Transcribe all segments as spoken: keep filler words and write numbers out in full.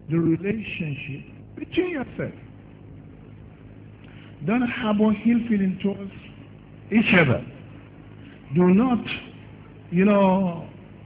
the relationship between yourself. Don't harbor ill feeling towards each other. Do not, you know,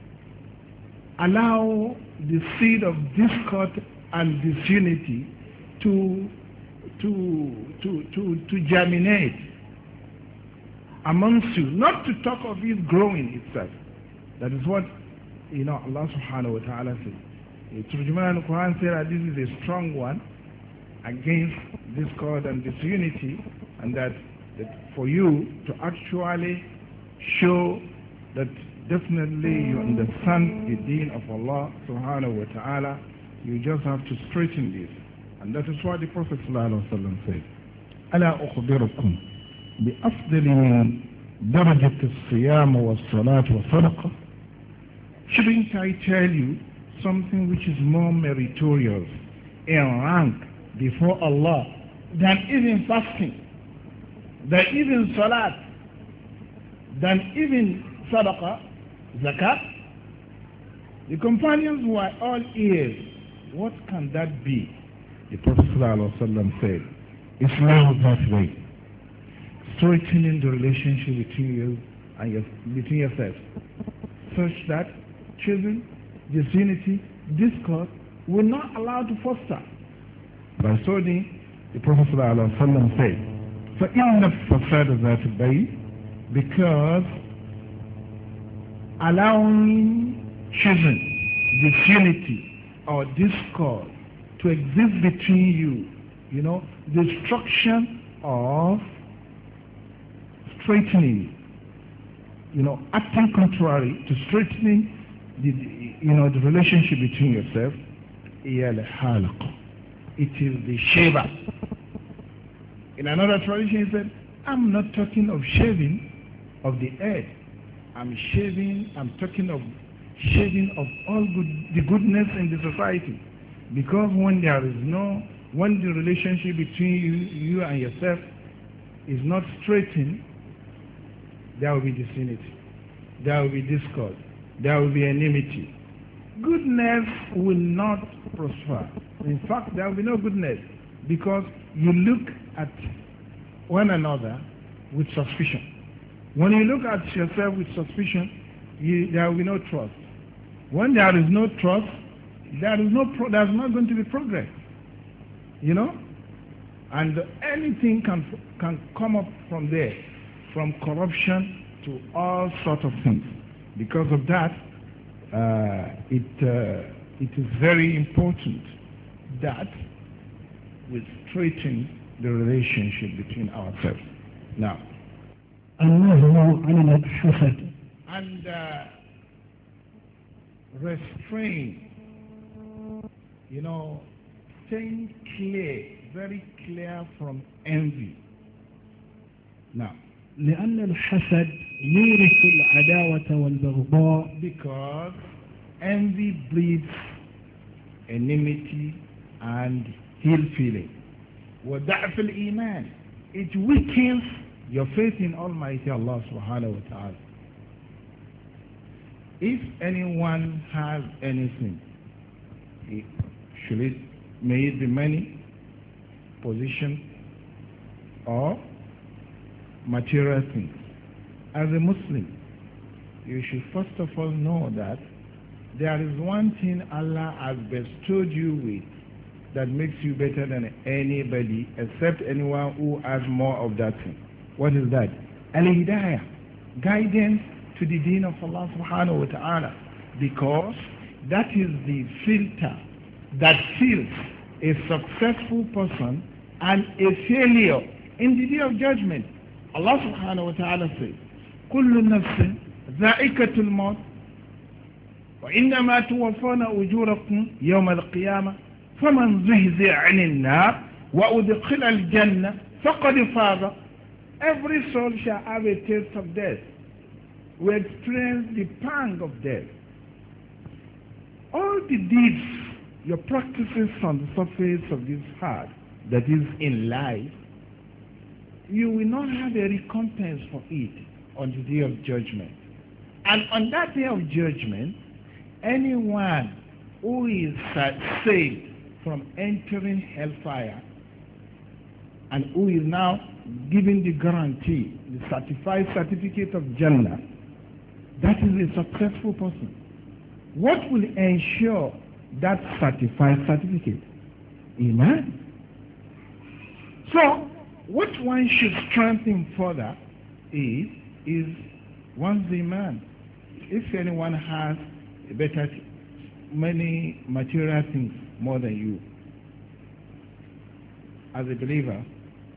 allow the seed of discord and disunity to to to to to germinate amongst you. Not to talk of it growing itself. That is what, you know, Allah subhanahu wa ta'ala says. Turjuman al-Quran said that this is a strong one against discord and disunity, and that, that for you to actually show that definitely you understand the deen of Allah subhanahu wa ta'ala, you just have to straighten this. And that is what the Prophet sallallahu alaihi wasallam said. ألا أخبركم بأفضل من درجة الصيام والصلاة والصدقة. Shouldn't I tell you something which is more meritorious in rank before Allah than even fasting, than even salat, than even sadaqah, zakat? The companions were all ears. What can that be? The Prophet ﷺ said, Islam is that way. Straightening the relationship between you and your, between yourselves, such that children, disunity, discord will not allow to foster. By so doing, the Prophet ﷺ said, فَإِنَّ الْفَسَادَ ذَاتِ الْبَيْنِ, because allowing children, disunity or discord to exist between you, you know, destruction of straightening, you know, acting contrary to straightening the, you know, the relationship between yourself, it is the shaver. In another tradition, he said, I'm not talking of shaving of the head. I'm shaving, I'm talking of shaving of all good, the goodness in the society. Because when there is no, when the relationship between you, you and yourself is not straightened, there will be disunity, there will be discord, there will be enmity. Goodness will not prosper. In fact, there will be no goodness, because you look at one another with suspicion. When you look at yourself with suspicion, you, there will be no trust. When there is no trust, there is no pro there's not going to be progress. You know? And anything can can come up from there, from corruption to all sorts of things. Because of that, uh, it uh, it is very important that we straighten the relationship between ourselves. Now, and uh, restrain, you know, staying clear, very clear from envy. Now, لأن الحسد يورث العداوة والبغضاء, because envy breeds enmity and ill feeling. وضعف الإيمان, it weakens your faith in Almighty Allah subhanahu wa ta'ala. If anyone has anything, it, should it, may it be money, position, or material things, as a Muslim, you should first of all know that there is one thing Allah has bestowed you with that makes you better than anybody, except anyone who has more of that thing. What is that? Al-Hidayah, guidance to the deen of Allah subhanahu wa ta'ala, because that is the filter that seals a successful person and a failure in the day of judgment. Allah subhanahu wa ta'ala says, كل نفس ذائقة الموت وإنما توفون أجوركم يوم القيامة فمن زهزه عن النار وأدخل الجنة فقد فاز. Every soul shall have a taste of death. We experience the pang of death. All the deeds, your practices on the surface of this heart, that is in life, you will not have a recompense for it on the day of judgment. And on that day of judgment, anyone who is saved from entering hellfire, and who is now giving the guarantee, the certified certificate of Jannah, that is a successful person. What will ensure that certified certificate? Iman. So, what one should strengthen further is, is one's Iman. If anyone has a better, many material things more than you, as a believer,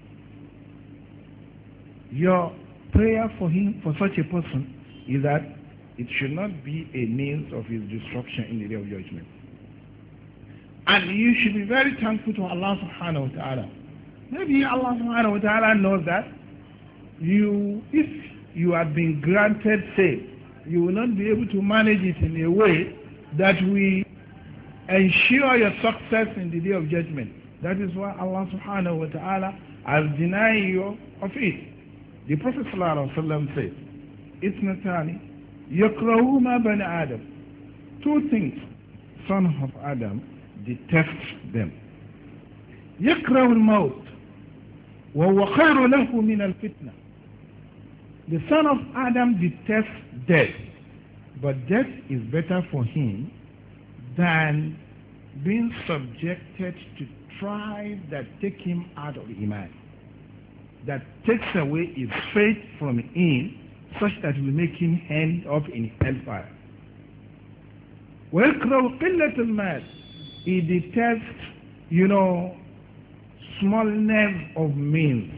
your prayer for him, for such a person, is that it should not be a means of his destruction in the day of judgment. And you should be very thankful to Allah subhanahu wa ta'ala. Maybe Allah subhanahu wa ta'ala knows that you, if you had been granted faith, you will not be able to manage it in a way that will ensure your success in the day of judgment. That is why Allah subhanahu wa ta'ala has denied you of it. The Prophet sallallahu alaihi wasallam said, Ithnatani yakrahuma bani Adam. Two things, son of Adam, detest them. Yakrahu al-maut wa huwa khayru lahu min al-fitna. The son of Adam detests death, but death is better for him than being subjected to trials that take him out of Iman, that takes away his faith from him, such that will make him end up in hellfire. وَيَكْرَهُ قِلَّةَ الْمَالِ. He detests, you know, smallness of means.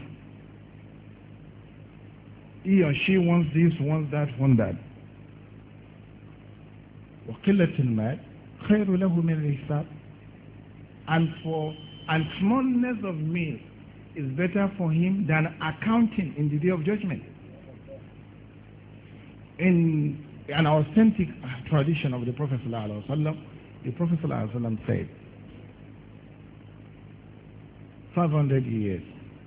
He or she wants this, wants that, wants that. وَقِلَّةَ الْمَالِ خَيْرُ لَهُ مِنَ الْحِسَابِ. And for and smallness of means is better for him than accounting in the day of judgment. In an authentic tradition of the Prophet ﷺ, the Prophet ﷺ said, five hundred years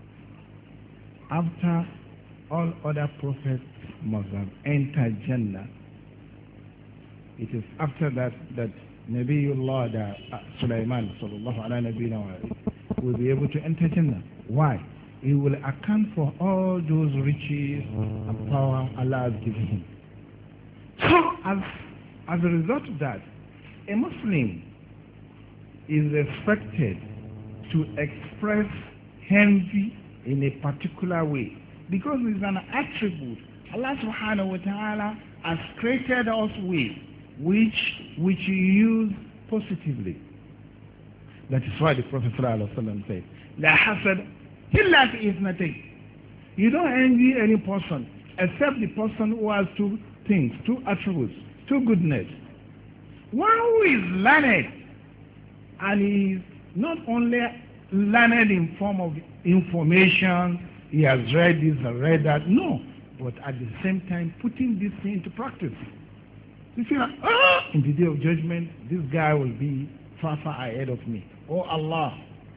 after all other prophets must have entered Jannah, it is after that that Nabiullah da Sulaiman sallallahu ala nabiyina wa will be able to enter Jannah. Why? He will account for all those riches and power Allah has given him. So, as, as a result of that, a Muslim is expected to express envy in a particular way, because it's an attribute Allah subhanahu wa ta'ala has created us with, which, which you use positively. That is why the Prophet sallallahu alaihi wasallam said, La hasad illa fi ithnatayn. You don't envy any person except the person who has two things, two attributes, two goodness. One who is learned, and he is not only learned in form of information, he has read this and read that, no, but at the same time putting this thing into practice. You feel like, ah, in the day of judgment, this guy will be far, far ahead of me. Oh Allah,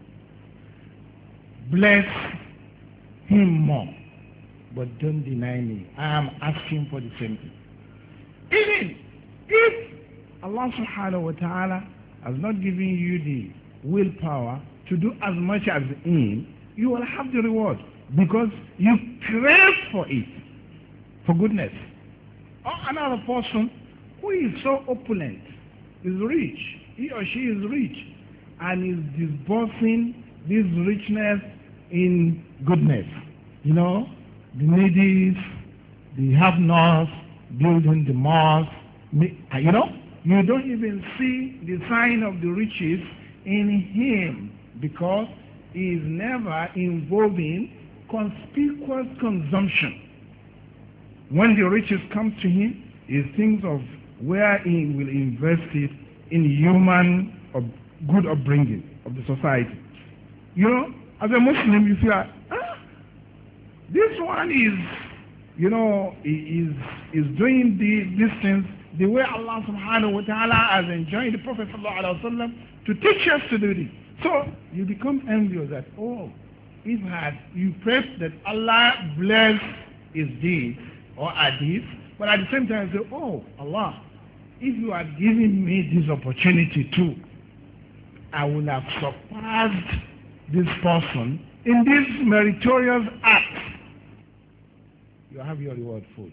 bless him more, but don't deny me. I am asking for the same thing. Even if Allah subhanahu wa ta'ala has not given you the willpower to do as much as him, you will have the reward because you crave for it, for goodness. Or another person who is so opulent, is rich, he or she is rich, and is disbursing this richness in goodness. You know, the needy, the have-nots, building the mosque, you know, you don't even see the sign of the riches in him because he is never involved in conspicuous consumption. When the riches come to him, he thinks of where he will invest it in human or good upbringing of the society. You know, as a Muslim, you feel like, ah, this one is, you know, is is doing the, these things the way Allah subhanahu wa ta'ala has enjoined the Prophet sallallahu alaihi wasallam to teach us to do this. So you become envious that, oh, if had you pray that Allah bless his deeds or our deeds, but at the same time say, oh Allah, if you had given me this opportunity too, I will have surpassed this person in this meritorious act. You have your reward full.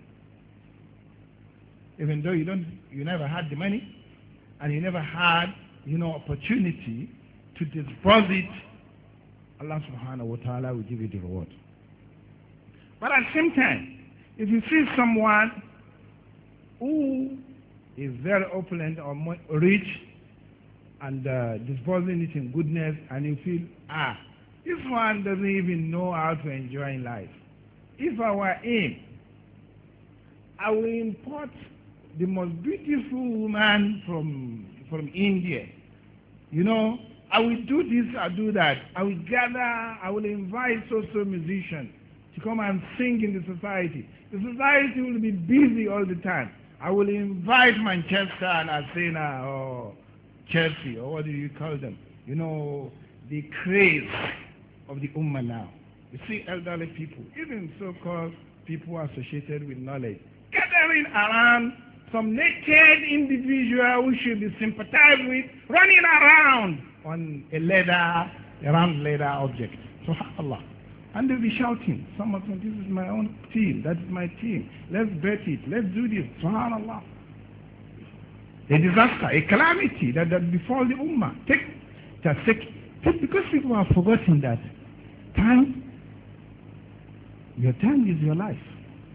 Even though you don't, you never had the money, and you never had, you know, opportunity to disburse it, Allah subhanahu wa ta'ala will give you the reward. But at the same time, if you see someone who is very opulent or rich and uh, disbursing it in goodness, and you feel, ah, this one doesn't even know how to enjoy life. If I were him, I will import the most beautiful woman from from India. You know, I will do this, I do that. I will gather, I will invite so-so musicians to come and sing in the society. The society will be busy all the time. I will invite Manchester and Arsenal or Chelsea, or what do you call them? You know, the craze of the Ummah now. You see elderly people, even so-called people associated with knowledge, gathering around some naked individual who should be sympathized with, running around on a leather, a round leather object. SubhanAllah. And they'll be shouting, some of them, this is my own team, that is my team, let's bet it, let's do this. SubhanAllah. A disaster, a calamity that, that befall the Ummah. Take, just take, because people have forgotten that time, your time is your life.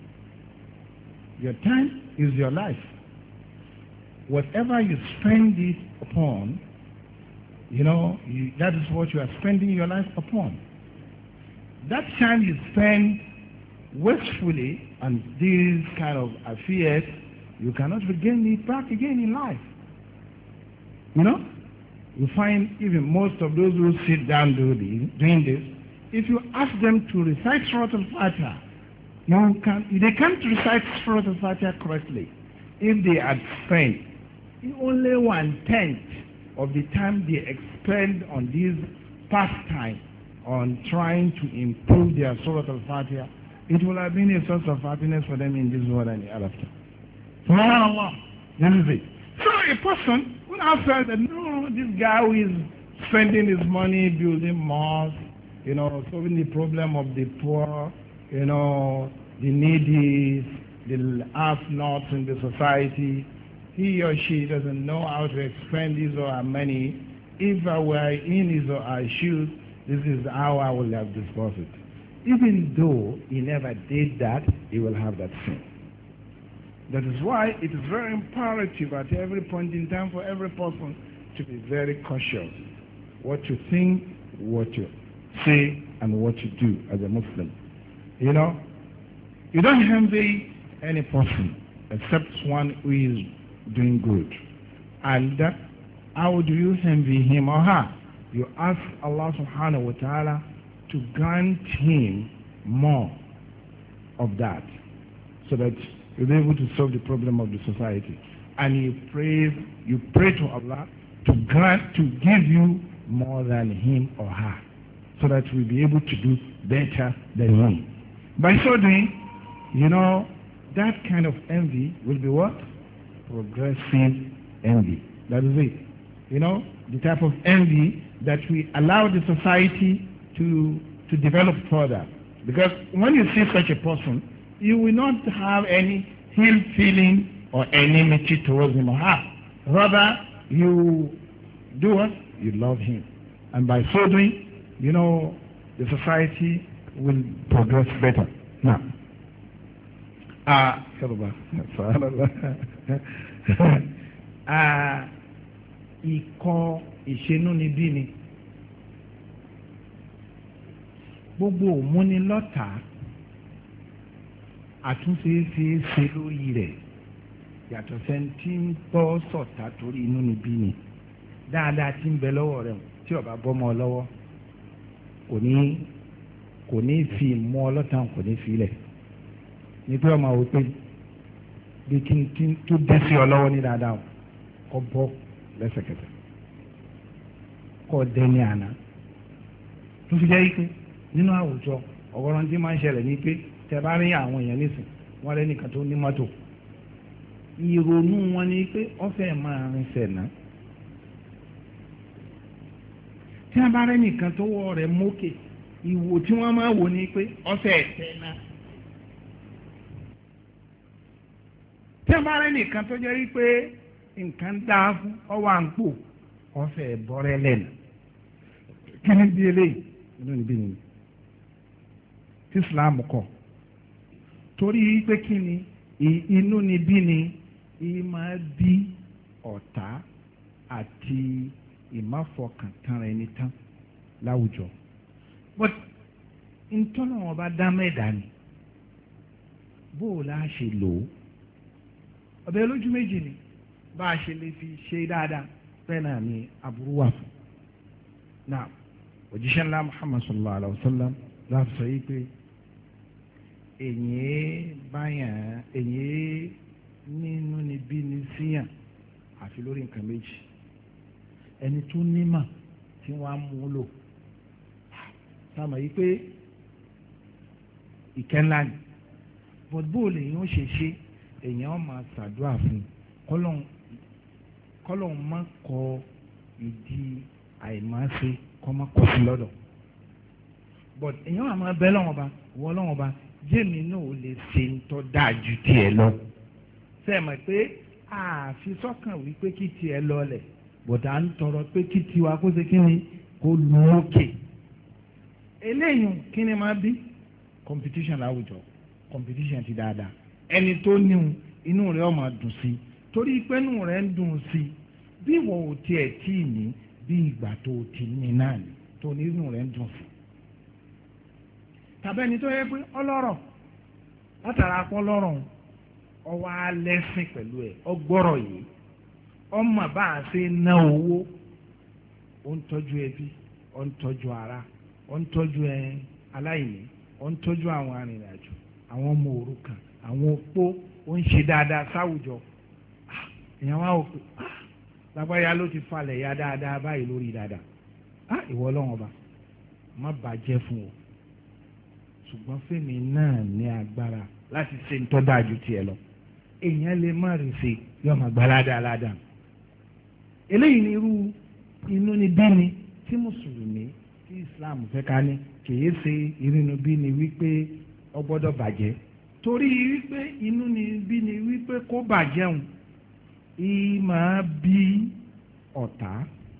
Your time is your life. Whatever you spend it upon, you know, you, that is what you are spending your life upon. That time you spend wastefully on these kind of affairs, you cannot regain it back again in life. You know, you find even most of those who sit down doing this, if you ask them to recite Surah Al-Fatiha, you can, they can't recite Surah Al-Fatiha correctly. If they had spent only one-tenth of the time they expend on this pastime, on trying to improve their Surah Al-Fatiha, it will have been a source of happiness for them in this world and the hereafter. SubhanAllah. That is it. So a person would have felt that, no, this guy who is spending his money building mosques, you know, solving the problem of the poor, you know, the needy, the have-nots in the society, he or she doesn't know how to expend his or her money. If I were in his or her shoes, this is how I will have disposed it. Even though he never did that, he will have that sin. That is why it is very imperative at every point in time for every person to be very cautious. What you think, what you say, and what you do as a Muslim. You know, you don't envy any person except one who is doing good. And uh, how do you envy him or her? You ask Allah subhanahu wa ta'ala to grant him more of that, so that you'll be able to solve the problem of the society. And you pray, you pray to Allah to grant, to give you more than him or her, so that we'll be able to do better than him. By so doing, you know, that kind of envy will be what? Progressive envy. That is it. You know, the type of envy that we allow the society to, to develop further. Because when you see such a person, you will not have any ill feeling or enmity towards him or her. Rather, you do what? You love him. And by so doing, you know, the society will progress better. Now, ah, ah, ikọ̀ ìṣenúnibí ni gbogbo òmúnilọ́ta àtúnṣe ṣe é ṣe lórí rẹ̀ yàtọ̀ sẹ́ńtì ń bọ́ sọ̀tà torí inú níbí ni dáadáa tí ń bẹ lọ́wọ́ rẹ̀ tí ó bá bọ́mọ lọ́wọ́ kò ní kò ní fi mú ọlọ́tàn kò ní fi lẹ̀ ní pé ọmọ wò pé bí kí n tó dé sí ọ lọ́wọ́ ní dáadáa kọ́ bọ́ lẹ́sẹ̀kẹsẹ̀ kọ́ dẹ́ni àná tó fi jẹ́ ike nínú àwùjọ ọ̀gọ́rọ̀ tí máa ń ṣẹlẹ̀ ní pé tẹ bá rí àwọn èèyàn nísìn wọ́n rẹ́ nìkan tó ní mọ́tò ìrònú wọn ni pé wọ́n fẹ́ máa rin sẹ̀nà tí wọ́n bá rẹ́ nìkan tó wọ́ rẹ̀ mókè ìwò tí wọ́n máa wò ní pé ọ̀sẹ̀ ẹ̀tẹ́ náà. tí wọ́n bá rẹ́ nìkan tó jẹ́ wípé nǹkan dáa fún ọwọ́ à ń pò ọ̀sẹ̀ bọ́rẹ́ lẹ́nu. kí ni bí eléyìí inú níbí ni tí Islam kọ torí pé kí ni inú níbí ni ìmáa bí ọ̀tá àti ìmáfọkàntán ẹni tán láwùjọ but ntọ́nà wọn bá dá mẹ́ẹ̀dá ni bó o láà ṣe lò ó ọbẹ̀ lójú méjì ni bá a ṣe lè fi ṣe dáadáa bẹ́ẹ̀ náà ni aburú wà fún náà òjíṣẹ́ ńlá Muhammad sallallahu alayhi wa sallam láti sọ yìí pé èyí báyàn èyí nínú ni bí ni síyàn àfi lórí nǹkan méjì ẹni tó nímà tí wọ́n á mú lò sáàmà yìí pé ìkẹ́ńlá ni but bóòlù èèyàn ó ṣe ṣe èèyàn máa ṣàdúrà fún kọ́lọ́n kọ́lọ́n má kọ ìdí àìmáṣe kọ́ má kọ́ sí lọ́dọ̀ but èèyàn àmọ́ bẹ́ẹ̀ lọ́wọ́ ba wọ́ lọ́wọ́ ba jẹ́mi náà ò lè ṣe ń tọ́ dáa ju tiẹ̀ lọ sẹ́ẹ̀mọ̀ pé àfi sọ́kàn wípé kí tiẹ̀ lọlẹ̀ bọ̀dà ń tọrọ pé kí tiwa kó ṣe kí ni kó lu òkè eléyìí kí ni máa bí competition láwùjọ competition ti dáadáa ẹni tó níhun inú rẹ̀ ó máa dùn sí torí pé inú rẹ̀ ń dùn sí bí ìwọ ò tiẹ̀ tí ì ní bí ìgbà tó ti ní náà ni tó ní inú rẹ̀ ń dùn sí tàbí ẹni tó yẹ pé ọlọ́rọ̀ látara pọ́ lọ́rọ̀ ọwọ́ alẹ́sìn pẹ̀lú ẹ̀ ọgbọ́rọ̀ yìí ọmọ bá a ṣe ná owó ó ń tọ́jú ẹbí ó ń tọ́jú ara ó ń tọ́jú ẹ aláìní ó ń tọ́jú àwọn arìnrìnàjò àwọn ọmọ òrukàn àwọn opó ó ń ṣe dáadáa sáwùjọ èèyàn wá òkú lágbáyà ló ti falẹ̀ ya dáadáa báyìí lórí dáadáa ìwọ ọlọ́run ọba má bàjẹ́ fún o ṣùgbọ́n fèmí náà ní agbára láti ṣe ń tọ́ dáa ju tiẹ̀ lọ èèyàn lè má rí ṣe yọ ọmọ gbalada aládàá eléyìí ni irú inú ni bí ni tí mùsùlùmí tí Islam fẹ́ ká ní kìí ṣe irinu bí ni wípé ó gbọ́dọ̀ bàjẹ́ torí wípé inú ni bí ni wípé kó bàjẹ́ òun ìyí máa bí ọ̀tá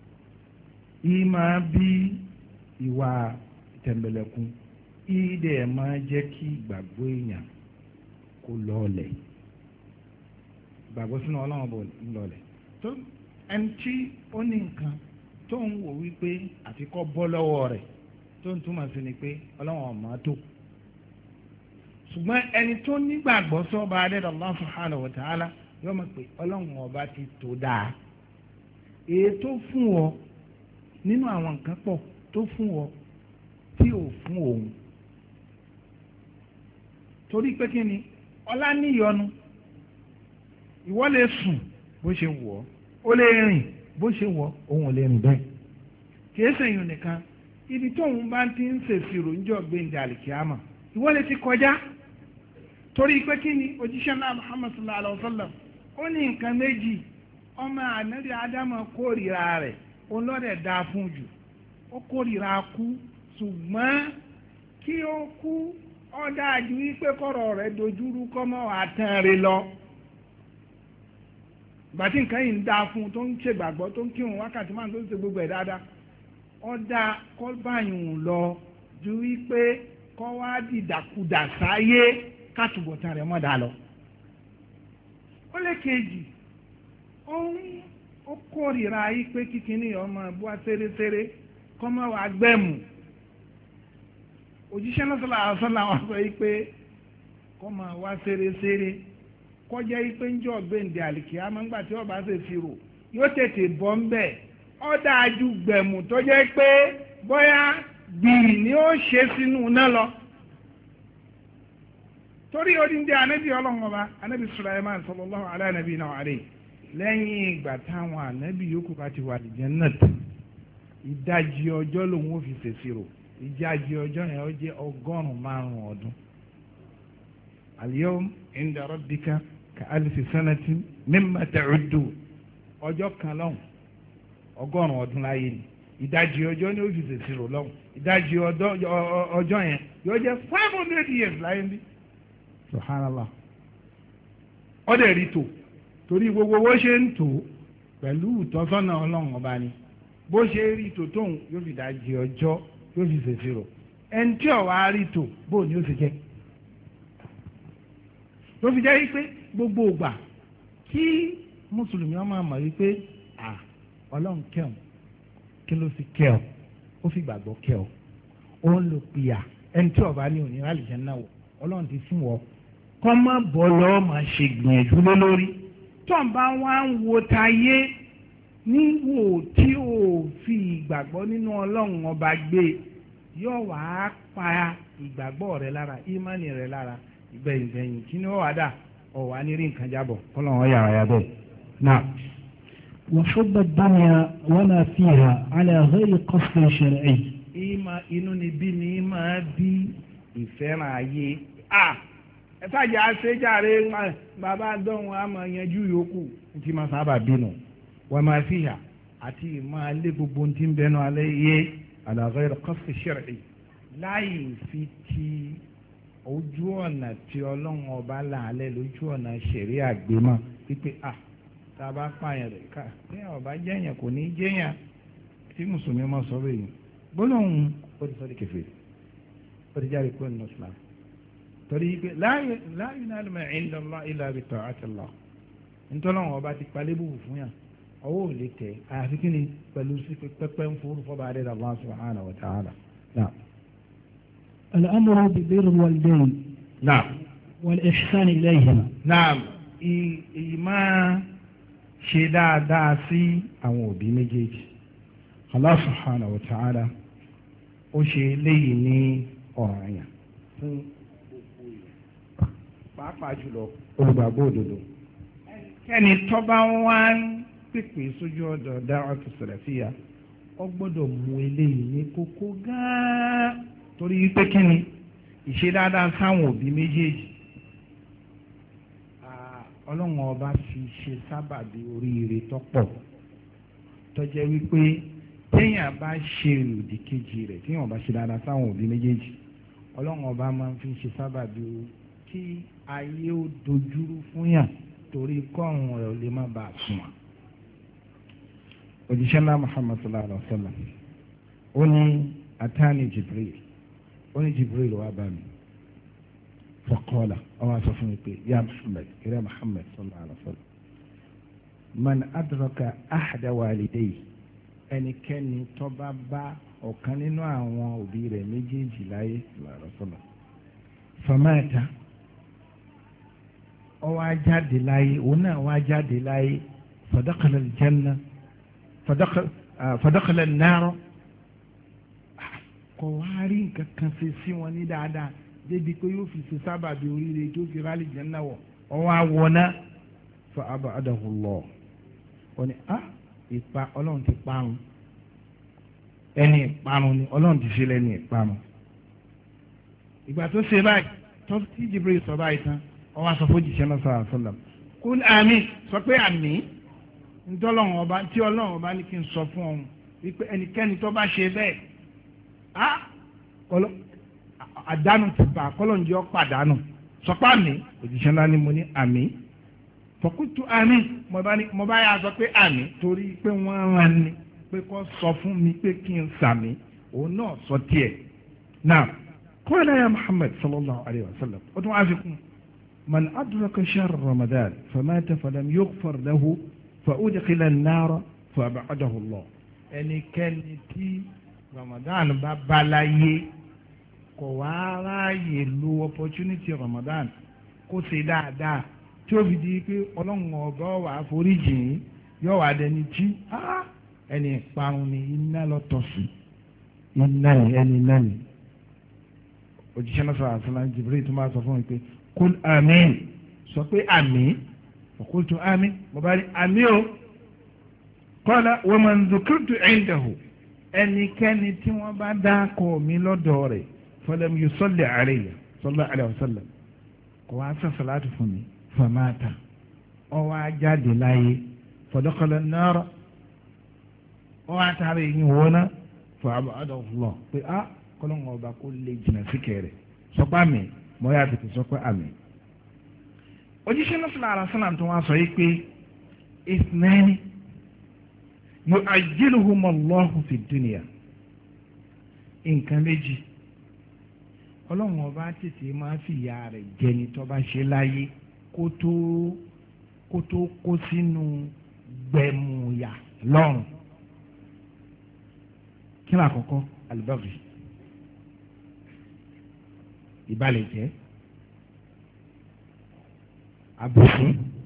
ìyí máa bí ìwà tẹ̀m̀bẹ̀lẹ̀kun ìyí dẹ̀ máa jẹ́ kí ìgbàgbọ́ èèyàn kó lọ́ọ̀lẹ̀ ìgbàgbọ́ sínú ọlọ́run bò ń lọ́ọ̀lẹ̀ tó ẹni tí ó ní nǹkan tó ń wò wípé àfi kọ́ bọ́ lọ́wọ́ rẹ̀ tó ń túmọ̀ sí ni pé ọlọ́run ọ̀mọ́ tó ṣùgbọ́n ẹni tó nígbàgbọ́ sọ́ba adẹ́dàá Allah subhanahu wa ta'ala yóò mọ̀ pé ọlọ́run ọba ti tó dáa èyí tó fún ọ nínú àwọn nǹkan pọ̀ tó fún ọ tí ò fún òun torí pé kí ni ọlá níyọnu ìwọ lè sùn bó ṣe wọ̀ ọ́ ó lè rìn bó ṣe wọ̀ òun ò lè rìn bẹ́ẹ̀ kìí ṣèyún nìkan ibi tóun bá ti ń ṣèṣirò ń jọ gbẹ̀ǹdà àlìkíyàmà ìwọ lè ti kọjá torí pé kí ni òjíṣẹ́ náà Muhammad sallallahu alayhi wa sallam ó ní nǹkan méjì ọmọ ànábì ádámù kórìíra rẹ̀ òun lọ́dẹ̀ dáa fún jù ó kórìíra kú ṣùgbọ́n kí ó kú ó dájú wípé kọ́rọ̀ rẹ̀ dojúrú kọ́mọ́ àtàn rẹ̀ lọ gbàtí nǹkan yìí ń dáa fún un tó ń ṣègbàgbọ́ tó ń kírun wákàtí máa tó ń ṣe gbogbo ẹ̀ dáadáa ó dáa kọ́ báyìí lọ ju wípé kọ́ wá dìdàkudà sáyé kátùbọ̀tán rẹ̀ mọ́ dáa lọ. ó lè kejì ó kórìíra yìí pé kíkiní ọmọ bua ṣeréṣeré kọ́ mọ́ wàá gbẹ̀mù òjíṣẹ́ náà sọ́la àṣọ́la wọn sọ yìí pé kọ́ mọ́ wá ṣeréṣeré kọjá yìí pé ń jọ gbẹ̀ǹdẹ̀ àlìkíyà máa ń gbà tí ọba ṣe fi rò yóò tètè bọ́ ń bẹ̀ ọ́ dájú gbẹ̀mù tó jẹ́ pé bóyá gbìrì ni ó ṣe sínú náà lọ. torí odindi anabi ọlọ́run ọba anabi Sulaiman sallallahu ala nabina wa alayhi lẹ́yìn ìgbà táwọn anabi yòókù bá ti wà ní Jannat ìdajì ọjọ́ lòun ò fi ṣèṣirò ìdajì ọjọ́ yẹn ó jẹ́ ọgọ́rùn-ún márùn-ún ọdún. al-yawm inda rabbika ka alifi sanatin mimma ta'uddu ọjọ́ kan lọ́hùn ọgọ́rùn-ún ọdún láyé ni ìdajì ọjọ́ ní òfìsè ìṣirò lọ́hùn ìdajì ọjọ́ yẹn yóò jẹ́ five hundred years láyé bí subhanallah ọdẹ rí tò torí gbogbo bó ṣe ń tò pẹ̀lú ìtọ́sọ́nà ọlọ́run ọba ni bó ṣe rí tò tóun yóò fi ìdajì ọjọ́ yóò fi ṣèṣirò ẹni tí ọ̀wá rí tò bó ni ó ṣe jẹ́ ló fi jẹ́ wípé gbogbo ògbà kí mùsùlùmí ọmọ àmọ̀ wípé à ọlọ́run kẹ́hùn kí ló fi kẹ́ ọ ó fi gbàgbọ́ kẹ́ ọ ó ń lo pìyà ẹni tí ọba ní òní àlìjẹ́ náà wọ̀ ọlọ́run ti fún ọ kọ́ má bọ́ lọ́wọ́ máa ṣe gbìyànjú lé lórí tó ń bá wá ń wo tayé níwò tí ò fi ìgbàgbọ́ nínú ọlọ́run ọba gbé yóò wá pa ìgbàgbọ́ rẹ lára ìmánì rẹ lára ìgbẹ̀yìngbẹ̀yìn kí ni ó wà dà ọ̀ wá ní rí nǹkan jábọ̀ kọ́lọ́run yàrá yà bẹ́ẹ̀ náà. وحب الدنيا وما فيها على غير قصد شرعي. ìmọ̀ inú ni bí ni máa bí ìfẹ́ràn ayé a ẹ̀fàjà àṣejáre bàbá dọ́hùn àmọ̀ yanjú yòókù tí máa sábà bínú wọ́n máa fìyà àti ìmọ̀ alẹ́ gbogbo tí ń bẹnu alẹ́ yé على غير قصد شرعي láì fi ti ojú ọ̀nà tí ọlọ́run ọba làálẹ̀ lójú ọ̀nà ṣẹ̀rí àgbémọ̀ wípé a tá a bá pààyàn rẹ̀ ká ní ọba jẹ́yàn kò ní jẹ́yàn tí mùsùlùmí máa sọ bẹ́ẹ̀ yìí gbólóhùn ó ti sọ di kẹfẹ́ ó ti jáde kúrò nínú Islam torí pé láàyè náà lè máa ń lọ ilà bi ta'atillah nítorí àwọn ọba ti palẹ́ bùbù fún yàn ọwọ́ ò lè tẹ̀ àyàfi kí ni pẹ̀lú sí pẹ́pẹ́ ń forú fọ́ba adé Allah subhanahu wa ta'ala. الأمر ببر الوالدين نعم والإحسان إليهما نعم ìmá ṣe dáadáa sí àwọn òbí méjèèjì Allah subhanahu wa ta'ala ó ṣe léyìí ní ọ̀ranyàn fún gbogbo èèyàn pàápàá jùlọ olùgbàgbọ́ òdodo kẹ́ni tọ́ba wá ń pèpè sójú ọ̀dọ̀ da'watu salafiyya ó gbọ́dọ̀ mú eléyìí ní kókó gáà torí pé kí ni ìṣe dáadáa sáwọn òbí méjèèjì ọlọ́run ọba fi ṣe sábàbí oríire tọ́pọ̀ tọ́jẹ́ wípé téèyàn bá ṣe òdì kejì rẹ̀ téèyàn bá ṣe dáadáa sáwọn òbí méjèèjì ọlọ́run ọba máa ń fi ṣe sábàbí kí ayé ó dojúrú fún yàn torí kọ́run rẹ̀ ò lè má bàa sùn. òjíṣẹ́ ńlá Muhammad sallallahu alaihi wa sallam ó ní atani Jibril ó ní Jibril wá bá mi. فقال أو أصفني يا محمد يا محمد صلى الله عليه وسلم من أدرك أحد والديه ẹni kẹ́ni tó bá bá ọ̀kan nínú àwọn òbí rẹ̀ méjèèjì láyé lọ́sọ̀lọ́ famata ó wá jáde láyé òun náà wá jáde láyé fadakhala aljanna fadakhala an-nar kò wá rí nǹkan kan ṣe sí wọn ní dáadáa débi pé yóò fi ṣe sábàbí oríire tó fi rálì jẹ́nà wọ̀ ọwọ́ àwọ̀nà fa abadahu Allah ó ní a ìpa ọlọ́run ti parun ẹni ìparun ni ọlọ́run ti ṣe lẹ́ni ìparun ìgbà tó ṣe báyìí tó tí Jibril sọ báyìí tán ọwọ́ aṣọ fún jìṣẹ́ náà sallallahu alaihi wasallam kú àmì sọ pé àmì ntọ́lọ́run ọba tí ọlọ́run ọba ní kí n sọ fún ọ̀hún wípé ẹnikẹ́ni tó bá ṣe bẹ́ẹ̀ á kọ́lọ́ àdánù ti bà kọ́lọ́njọ́ pàdánù sọpá mi òjíṣẹ́ ńlá ni mo ní àmì fọkútù àmì mo bá yà sọ pé àmì torí pé wọ́n rán ni pé kó sọ fún mi pé kí n sàmì òun náà sọ tiẹ̀ náà qala ya Muhammad sallallahu alayhi wa sallam ó tún wá fi kún man adraka shahr Ramadan famata falam yughfar lahu fa udkhila an-nar fa ab'adahu Allah ẹnikẹ́ni tí Ramadan bá bá láyé kò wá ráàyè lo opportunity Ramadan kó ṣe dáadáa tí ó fi di pé ọlọ́run ọba wà foríjìn yóò wá dẹni tí ẹni ìparun ni iná lọ́tọ̀ sí iná ni ẹni náà ni òjíṣẹ́ náà sọ̀rọ̀ àṣàlá Jibril tó máa sọ fún mi pé kul àmín sọ pé àmín qultu àmín mo bá rí àmín o qala wa man dhukirtu indahu ẹnikẹ́ni tí wọ́n bá dákọ̀ mi lọ́dọ̀ rẹ̀ falam yusalli alayya sallallahu alayhi wa sallam kò wá sọ salatu fún mi famata ó wá jáde láyé fadakhala an-nar wọ́n á tara eyín wọ́n ná fún abọ́dọ̀fúlọ̀ pé á kọ́lọ́ngàn ọba kó lè jìnnà sí kẹrẹ̀ sọpá mi mọ́ yá tètè sọpá àmì. òjíṣẹ́ náà fúnra ara sọ́nà tó wá sọ yìí pé ìsìnẹ́ni yóò ajjiluhumu Allahu fi dunya nǹkan méjì ọlọ́run ọba tètè máa fi ìyà rẹ̀ jẹni tó bá ṣe láyé kó tó kó tó kó sínú gbẹmùyà lọ́run kí ni àkọ́kọ́ alibaghi ìbalẹ̀ jẹ́ àbùsí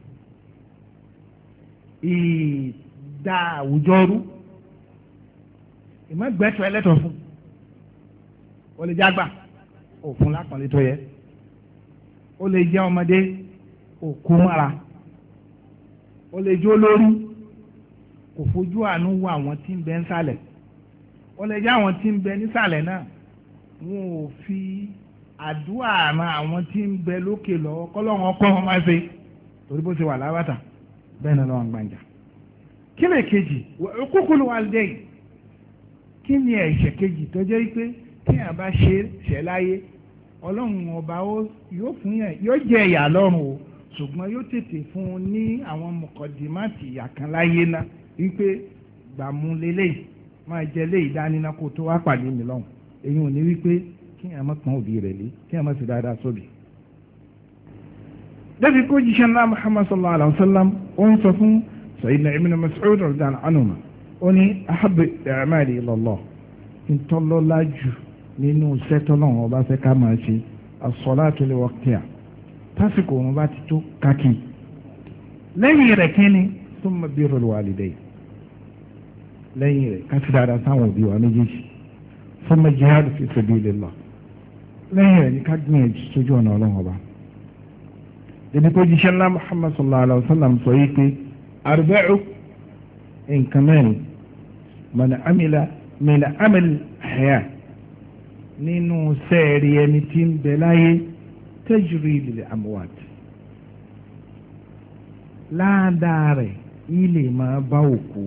ìdá àwùjọ rú ìmọ̀gbẹ́tọ̀ ẹlẹ́tọ̀ fún ó lè jágbà òfun lápọ̀nlé tó yẹ ó lè jẹ́ ọmọdé òkú mọ́ra ó lè jó lórí kò fojú àánú wo àwọn tí ń bẹ nísàlẹ̀ ó lè jẹ́ àwọn tí ń bẹ nísàlẹ̀ náà wọn ò fi àdúrà ran àwọn tí ń bẹ lókè lọ́wọ́ kọ́lọ́run ọkọ́ wọn máa ṣe torí bó ṣe wà lábàtà bẹ́ẹ̀ náà lọ́wọ́ gbàǹjà. kí lè kejì kúkúlù wà lẹ́yìn kí ni ẹ̀ṣẹ̀ kejì tó jẹ́ pé tí yàn bá ṣe ṣẹ̀ láyé ọlọ́run ọba yóò fún yàn yóò jẹ ìyà lọ́run o ṣùgbọ́n yóò tètè fún un ní àwọn mọ̀kọ́dìmáàtì ìyà kan láyé ná wípé gbàmú lélẹ́yìí máa jẹ léyìí dání ná kó tó wá pàdé mi lọ́hùn èyí ò ní wípé kí yàn má pọ́n òbí rẹ̀ lé kí yàn má sì dáadáa sóbì. débi kó jíṣẹ́ ńlá Muhammad sallallahu alayhi wa sallam ó ń sọ fún Sayyidina Ibn Mas'ud radiyallahu anhu ó ní ahabbu al-a'mali ila Allah ntọ́lọ́lá jù nínú sẹ́tọ́lọ́wọ́n ọba fẹ́ ká máa ṣe as-salatu li waqtiha tásìkò wọn bá ti tó kákì lẹ́yìn rẹ̀ kí ni thumma birrul walidayn lẹ́yìn rẹ̀ ká sì dáadáa sáwọn òbí wa méjèèjì thumma jihad fi sabilillah lẹ́yìn rẹ̀ ní ká gbìyànjú sójú ọ̀nà ọlọ́run ọba. ibi tó jíṣẹ́ ńlá Muhammad sallallahu alayhi wa sallam sọ yìí pé arba'u nǹkan mẹ́rin man amila min amal haya nínú sẹ́ẹ̀rì ẹni tí ń bẹ láyé tajri lil amwat láàdáa rẹ̀ ilé máa bá òkú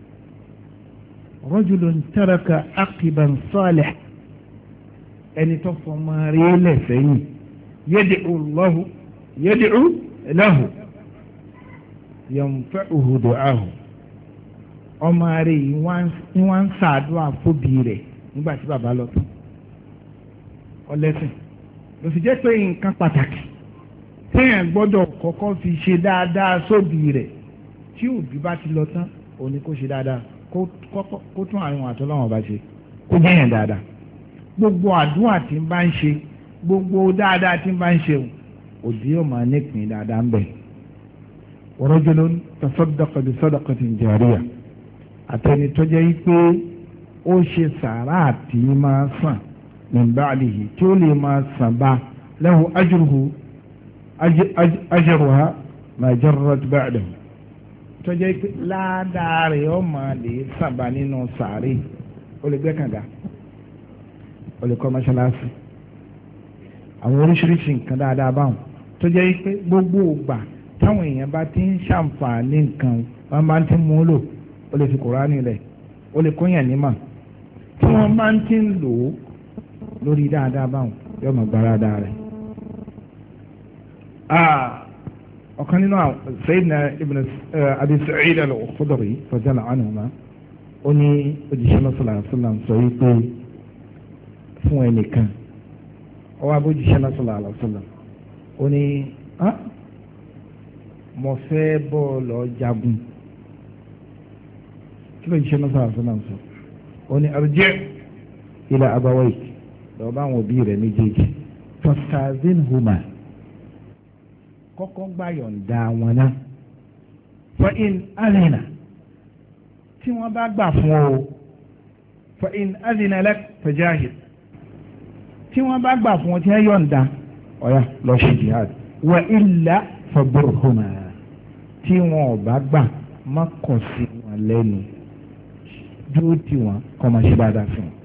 rajulun taraka aqiban salih ẹni tó fọmọ rí lẹ́sẹ̀yìn yad'u lahu yad'u lahu yanfa'uhu du'ahu ọmọ rẹ̀ yìí wọ́n ń ṣàdúrà fóbi rẹ̀ nígbà tí bàbá lọ tán ọlẹ́sìn ló fi jẹ́ pé nǹkan pàtàkì téèyàn gbọ́dọ̀ kọ́kọ́ fi ṣe dáadáa sóbi rẹ̀ tí òbí bá ti lọ tán òní kó ṣe dáadáa kó tún àwọn àtọ́lọ́wọ̀n bá ṣe kó jẹ́yàn dáadáa gbogbo àdúrà tí ń bá ń ṣe gbogbo dáadáa tí ń bá ń ṣe òbí yóò máa nípìn dáadáa ń bẹ̀. wa rajulun tasaddaqa bi sadaqatin jariyah àtẹni tó jẹ́ pé ó ṣe sàárà àti máa sàn min ba'dihi tí ó lè máa sàn bá lahu ajruhu ajruha ma jarrat ba'dahu tó jẹ́ pé ládàá rẹ̀ ó máa lè sàn bá nínú sàárè ó lè gbẹ́ kànga ó lè kọ́ mọ́ṣáláṣí àwọn oríṣiríṣi nǹkan dáadáa báwọn tó jẹ́ pé gbogbo ògbà táwọn èèyàn bá ti ń ṣàǹfààní nǹkan wọn bá ti mú lò ó lè fi kùránì rẹ̀ ó lè kóyàn nímọ̀ tí wọ́n bá ti ń lò ó lórí dáadáa báwọn yóò mọ̀ gbára dáa rẹ̀. ọ̀kan nínú Sayyidina Ibn Abi Sa'id al-Khudri radiyallahu anhuma ó ní òjíṣẹ́ náà sallallahu alaihi wasallam sọ yìí pé fún ẹnìkan ọwọ́ abójíṣẹ́ náà sallallahu alaihi wasallam ó ní mo fẹ́ bọ́ọ̀lù jagun kí ló jíṣẹ́ náà sallallahu alaihi wasallam sọ ó ní arji' ila abawayk lọ́ọ́ bá àwọn òbí rẹ̀ méjèèjì fastazinhuma kọ́kọ́ gbà yọ̀ǹda wọn náà fa in adhina tí wọ́n bá gbà fún ọ fa in adhina lak fajahid tí wọ́n bá gbà fún ọ tí wọ́n yọ̀ǹda ọ̀yà lọ ṣe jihad wa illa fabirhuma tí wọn ò bá gbà má kọ̀ sí wọn lẹ́nu dúró tí wọn kọ́ máa ṣe dáadáa fún wọn.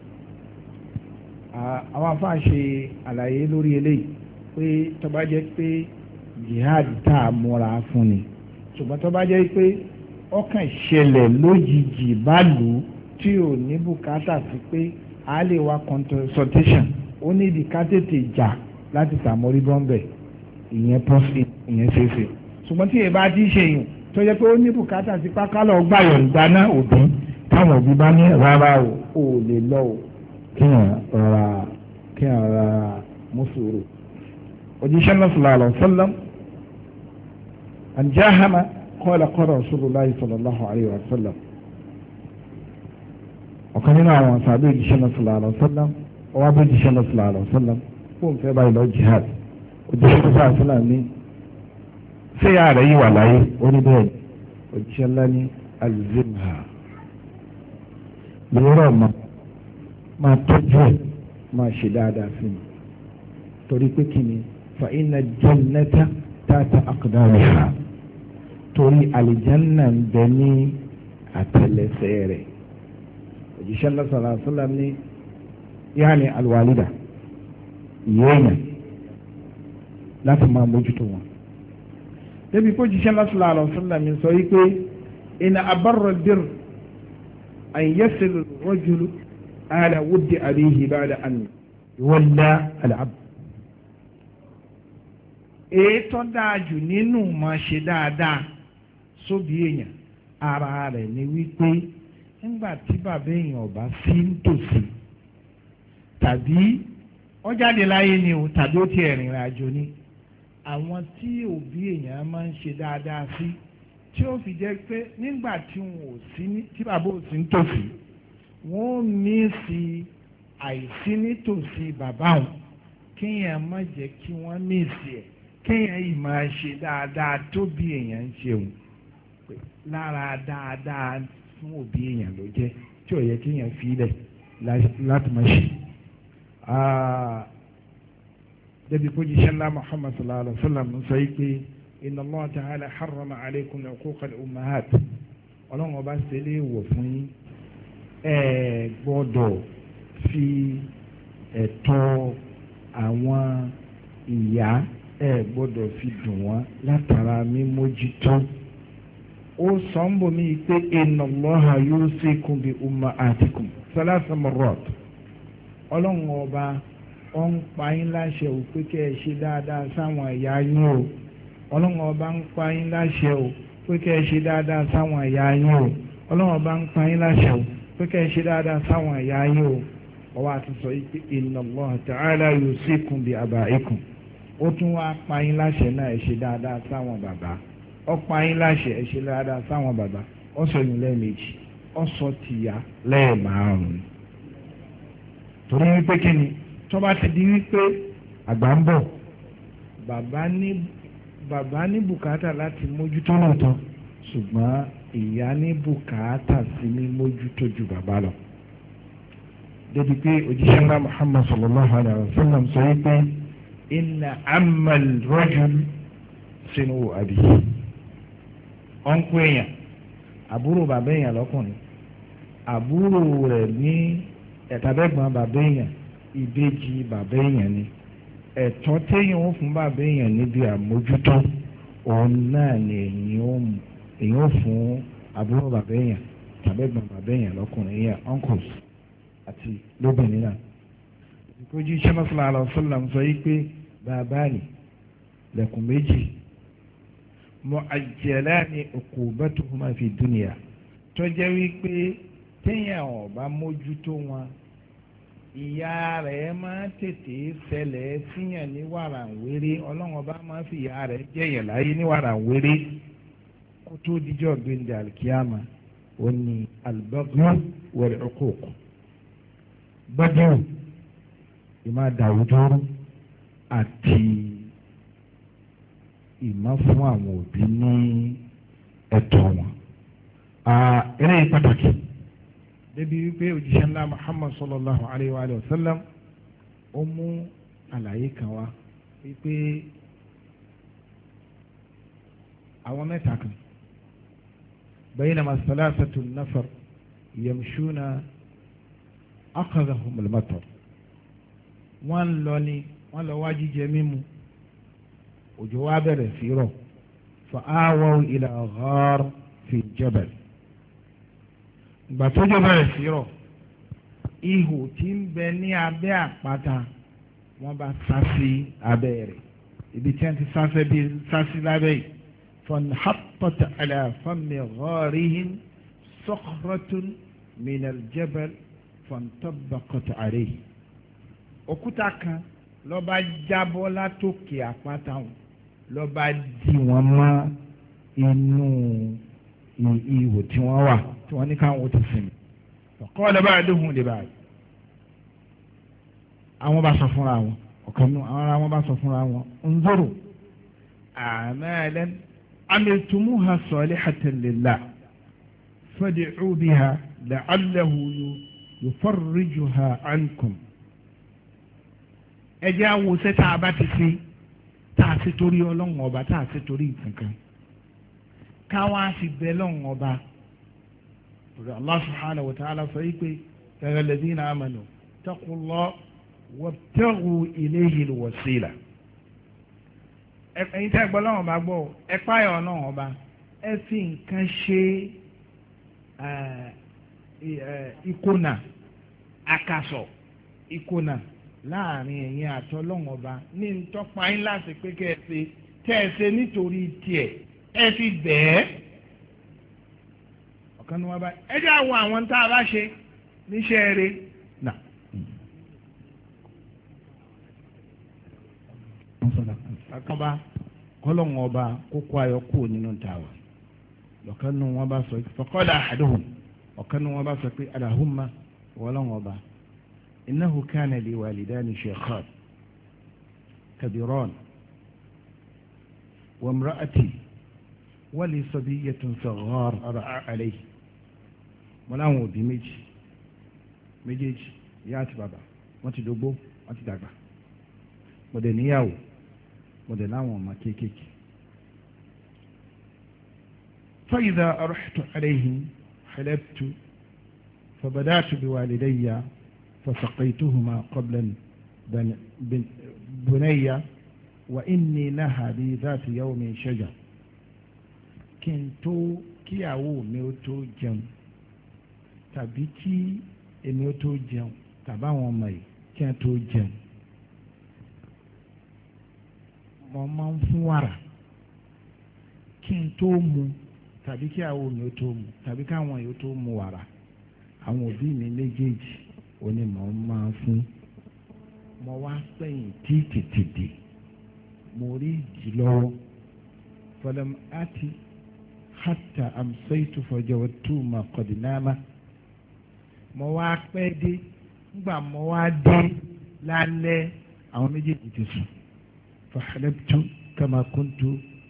àwọn afáà ṣe àlàyé lórí eléyìí pé tó bá jẹ́ pé jihad tá a múra fún ni ṣùgbọ́n tó bá jẹ́ pé ọkàn ṣẹlẹ̀ lójijì bá lù ú tí ò ní bùkátà sí pé a lè wá consultation ó ní ìdí ká tètè jà láti sàmórí bọ́m̀bẹ̀ ìyẹn pọ́sì ìyẹn ṣeéṣe ṣùgbọ́n tí èèbá ti ṣe yùn tó yẹ pé ó ní bùkátà sí pákálọ̀ gbàyọ̀ ìdáná òbí táwọn òbí bá ní rárá o ò lè lọ o kíyàn rọra kíyàn rọra mú sùúrù. òjíṣẹ́ náà sallallahu alaihi wasallam anjahama qala qala rasulullahi sallallahu alaihi wasallam ọ̀kan nínú àwọn sàbẹ̀ òjíṣẹ́ náà sallallahu alaihi wasallam ọwọ́ abẹ́ òjíṣẹ́ náà sallallahu alaihi wasallam fóun fẹ́ báyìí lọ jihad òjíṣẹ́ náà sallallahu alaihi wasallam ní ṣé ya rẹ̀ yìí wà láyé ó ní bẹ́ẹ̀ òjíṣẹ́ ńlá ní alzimha lóòrọ̀ ma máa tọ́jú ẹ̀ máa ṣe dáadáa sí mi torí pé kí ni fa inna jannata tata aqdamiha torí àlìjánná ń bẹ ní àtẹlẹsẹ̀ rẹ̀ òjíṣẹ́ ńlá sallallahu alaihi wasallam ní yaani alwalida ìyẹ́yàn láti máa mójútó wọn. débi kó jíṣẹ́ ńlá sallallahu alaihi wasallam mi sọ yí pé inna abarra bir an yasil rajulu ala wuddi abihi ba'da an walla al-abd. ètò dájú nínú máa ṣe dáadáa sóbi èèyàn ara rẹ̀ ni wípé nígbà tí bàbá èèyàn ọba sí nítòsí tàbí ó jáde láyé ni o tàbí ó ti rìnrìn àjò ni àwọn tí òbí èèyàn máa ń ṣe dáadáa sí tí ó fi jẹ́ pé nígbà tí wọn ò sí ní tí bàbá ò sí nítòsí wọn ò mí sí àìsí nítòsí bàbá wọn kéèyàn má jẹ́ kí wọ́n mí sí ẹ̀ kéèyàn yìí máa ṣe dáadáa tó bí èèyàn ń ṣe òun lára dáadáa fún òbí èèyàn ló jẹ́ tí ò yẹ kéèyàn fi ilẹ̀ láti máa ṣe. débi kó jíṣẹ́ ńlá Muhammad sallallahu alaihi wa sallam sọ yìí pé inna Allah ta'ala harrama alaykum uquqa al-ummahat ọlọ́run ọba ṣe lè wọ̀ fún yín ẹ gbọ́dọ̀ fi ẹ̀tọ́ àwọn ìyá ẹ gbọ́dọ̀ fi dùn wọ́n látara mímójútó ó sọ ń bomi pé inna Allaha yusikum bi ummahatikum salasa marrat ọlọ́run ọba ó ń pa yín láṣẹ ò pé kẹ́ ẹ ṣe dáadáa sáwọn ìyá yín o ọlọ́run ọba ń pa yín láṣẹ ò pé kẹ́ ẹ ṣe dáadáa sáwọn ìyá yín o ọlọ́run ọba ń pa yín láṣẹ ò pé kẹ́ ẹ ṣe dáadáa sáwọn ìyá yín o ọwọ́ àti sọ pé inna Allah ta'ala yusikum bi abaikum ó tún wá pa yín láṣẹ náà ẹ ṣe dáadáa sáwọn bàbá ó pa yín láṣẹ ẹ ṣe dáadáa sáwọn bàbá ó sọ yín lẹ́ẹ̀mejì ó sọ tìyá lẹ́ẹ̀márùn-ún torí wípé kí ni tó bá ti di wípé àgbà ń bọ̀ bàbá ní bàbá ní bùkátà láti mójútó lọ́tọ̀ ṣùgbọ́n ìyá ní bùkátà sí ní mójútó ju bàbá lọ. débi pé òjíṣẹ́ ńlá Muhammad sallallahu alayhi wa sallam sọ wípé inna amal rajul sínú àbí ọ̀nkú èèyàn àbúrò bàbá èèyàn lọ́kùnrin àbúrò rẹ̀ ní ẹ̀tàbẹ́gbọ̀n bàbá èèyàn ìbejì bàbá èèyàn ni ẹ̀tọ́ téèyàn ó fún bàbá èèyàn níbi àmójútó òun náà ni èèyàn ó fún àbúrò bàbá èèyàn tàbẹ́gbọ̀n bàbá èèyàn lọ́kùnrin èèyàn uncles àti lóbìnrin náà. ìkójú iṣẹ́ sallallahu alaihi wasallam sọ yí pé bàbá ni lẹ́kùn méjì mu'ajjalani uqubatuhuma fi dunya tó jẹ́ wípé téèyàn ò bá mójútó wọn ìyá rẹ̀ máa tètè ṣẹlẹ̀ síyàn ní wàràǹwéré ọlọ́run ọba máa fi ìyá rẹ̀ jẹ̀yàn láyé ní wàràǹwéré kó tó dijọ́ gbẹ̀ndẹ̀ alikiyama ó ní albaghu wal uquq gbọ́dọ̀ ìmá dàwùjọ́rú àti ìmá fún àwọn òbí ní ẹ̀tọ́ wọn. eléyìí pàtàkì débi wípé òjíṣẹ́ ńlá Muhammad sallallahu alayhi wa sallam ó mú àlàyé kan wá wípé àwọn mẹ́ta kan baynama salasatu nafar yamshuna akhadhahum al-matar wọ́n lọ ní wọ́n lọ wá jíjẹ mímu òjò wá bẹ̀rẹ̀ sí rọ̀ fa awaw ila ghar fi jabal ìgbà tó jọ bẹ̀rẹ̀ sí rọ̀ ihò tí ń bẹ ní abẹ́ àpáta wọ́n bá sá sí abẹ́ rẹ̀ ibi tí wọ́n ti sá sí bí sá sí lábẹ́ yìí fanhatat ala fami gharihim sakhratun min aljabal fantabaqat alayhi òkúta kan ló bá jábọ́ látòkè àpáta wọn ló bá dì wọ́n mọ́ inú ihò tí wọ́n wà tí wọ́n ní káwọn ti sinmi qala ba'duhum li ba'd àwọn bá sọ fúnra wọn ọ̀kan nù àwọn ará wọn bá sọ fúnra wọn unzuru a'malan amiltumuha salihatan lillah fad'u biha la'allahu yufarrijuha ankum ẹ jẹ́ àwọn òṣè tá a bá ti ṣe tá a ṣe torí ọlọ́run ọba tá a ṣe torí nǹkan káwọn á sì bẹ lọ́run ọba Allah subhanahu wa ta'ala sọ yìí pé ya alladhina amanu taqullah wabtaghu ilayhi alwasila ẹ̀yin tẹ́ gbọ́ lọ́run ọba gbọ́ ẹ páyà ọlọ́run ọba ẹ fi nǹkan ṣe ìkùnà àkàsọ̀ ìkùnà láàrin ẹ̀yin àti ọlọ́run ọba ní ntọ́pa yín láti pé kẹ́ ẹ ṣe tẹ́ ẹ ṣe nítorí tiẹ̀ ẹ fi bẹ́ẹ̀ ọ̀kan ní wọ́n bá ẹ jẹ́ àwọn àwọn tá a bá ṣe níṣẹ́ rẹ̀ nà. akọba kọlọ́run ọba kókó ayọ̀ kú nínú tàwa ọ̀kan ní wọ́n bá sọ faqala ahaduhum ọ̀kan ní wọ́n bá sọ pé alahumma wọ́lọ́run ọba. إنه كان لي والدان شيخان كبيران وامرأتي ولي صبية صغار أرعى عليه ملاو دي méjì méjèèjì ìyá àti bàbá wọ́n ti dógbó wọ́n ti dàgbà mo dẹ̀ níyàwó mo dẹ̀ láwọn ọmọ kéékèèké. فإذا أرحت عليهم حلبت فبدأت بوالدي فسقيتهما قبل بني وإني لها بذات يوم شجر kí n tó kíyàwó mi ó tó jẹun tàbí kí èmi ó tó jẹun tàbí àwọn ọmọ yìí kí n tó jẹun mo máa ń fún wàrà kí n tó mu tàbí kíyàwó mi ó tó mu tàbí káwọn yìí ó tó mu wàrà àwọn òbí mi méjèèjì oni mo máa fún mo wá sẹ́yìn tí tètè dé mo rí ìjì lọ́wọ́ falam ati hatta amsaytu fajawattu ma qad nama mo wá pẹ́ dé nígbà mo wá dé lálẹ́ àwọn méjèèjì ti sùn fahalabtu kama kuntu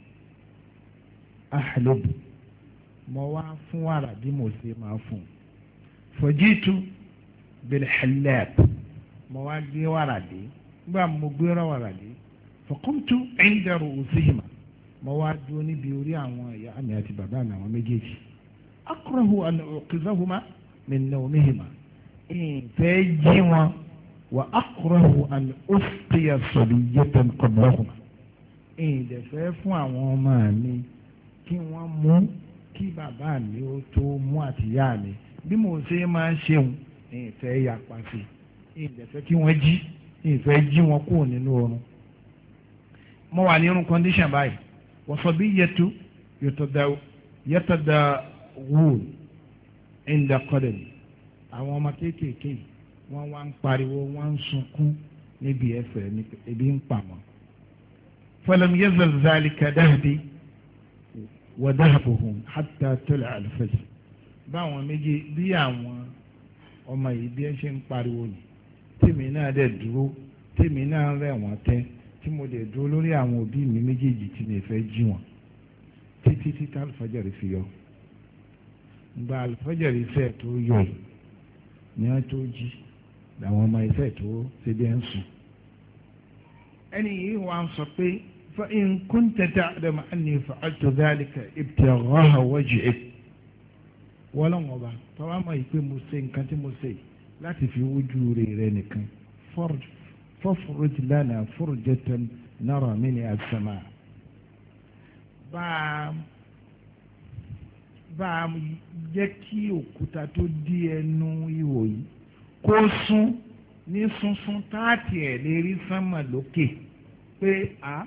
ahlab mo wá fún wàrà bí mo ṣe máa fún fajitu bilhalab mo wá gbé wàrà dé nígbà mo gbé wàrà dé faqumtu inda ru'usihima mo wá dúró níbi orí àwọn ìyá mi àti bàbá mi àwọn méjèèjì akrahu an uqizahuma min nawmihima ìfẹ́ jí wọn wa akrahu an usqiya sabiyatan qablahuma ìdẹ̀fẹ́ fún àwọn ọmọ mi kí wọ́n mú kí bàbá mi ó tó mú àtìyá mi bí mo ṣe máa ń ṣeun ìfẹ́ yapa sí ìdẹ̀fẹ́ kí wọ́n jí ìfẹ́ jí wọn kúrò nínú oorun mo wà ní irun condition báyìí wọ́n sọ bí yẹtu yẹtọ̀dà wúl ẹ̀ńdà kọ́dẹ̀lì àwọn ọmọ kéékèèké wọ́n wá ń pariwo wọ́n ń sunkún níbi ẹ̀fẹ̀ ebi ń pa wọn. falam yazal zalika dahbi wa dahbuhum hatta tala al-fajr báwọn méjì bí àwọn ọmọ yìí bí ẹ ṣe ń pariwo yìí tèmi náà dẹ̀ dúró tèmi náà rẹ̀ wọ́n tẹ́ tí mo dẹ̀ dúró lórí àwọn òbí mi méjèèjì tí mi fẹ́ jí wọn títí títí alifájàre fi yọ gba alifájàre fẹ́ tó yọ ní wọ́n tó jí làwọn ọmọ ìfẹ́ tó ṣe bí ẹ ń sùn. ẹni yìí wà ń sọ pé fa in kunta ta'lamu anni fa'altu dhalika ibtigha'a wajhik wọ́n lọ́wọ́ ọba tọ́wọ́ mọ̀ yìí pé mo ṣe nǹkan tí mo ṣe láti fi wójú rẹ̀ nìkan fafruj lana furjatan nara minha as-samaa bá bá a jẹ́ kí òkúta tó dí ẹnu ihò yìí kó sún ní sunsun táàtì ẹ̀ lè rí sánmà lókè pé a